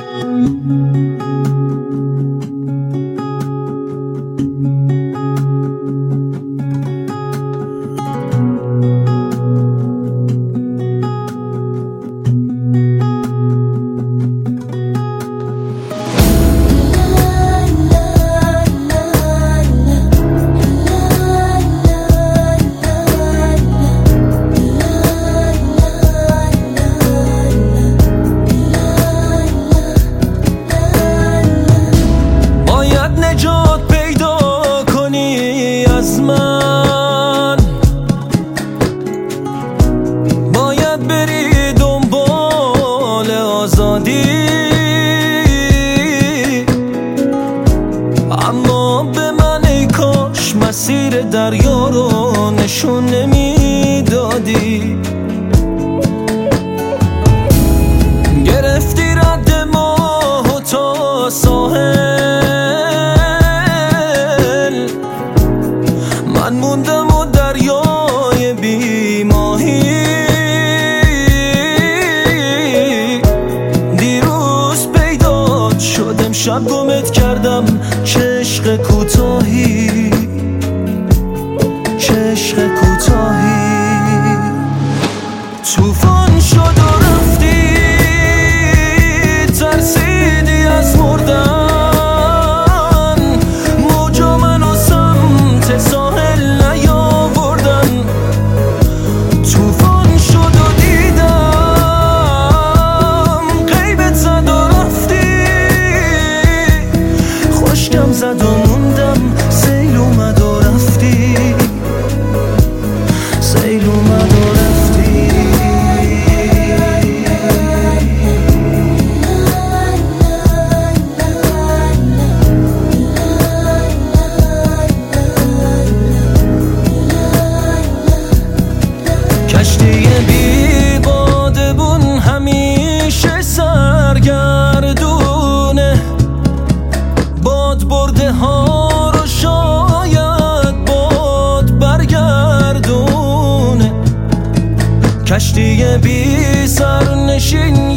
نجات پیدا کنی از من، باید بری دنبال آزادی، اما به من ای کاش مسیر دریا رو نشون نمیدادی. گرفتی رد ماه تا ساحل، من موندم و دریای بی ماهی. دیروز پیدات شدم، شب گمت کردم، چه عشق کوتاهی، چه عشق کوتاهی. طوفان شد و رفتی، ترسیدی از مردن، موجا منو سمت ساحل نیاوردن. طوفان شد و دیدم غیبت زد و رفتی، خشکم زد و موندم، سیل اومد و رفتی، سیل اومد و رفتی. کشتی بی بادبون همیشه سرگردونه، باد برده ها رو شاید باد برگردونه. کشتی بی سرنشین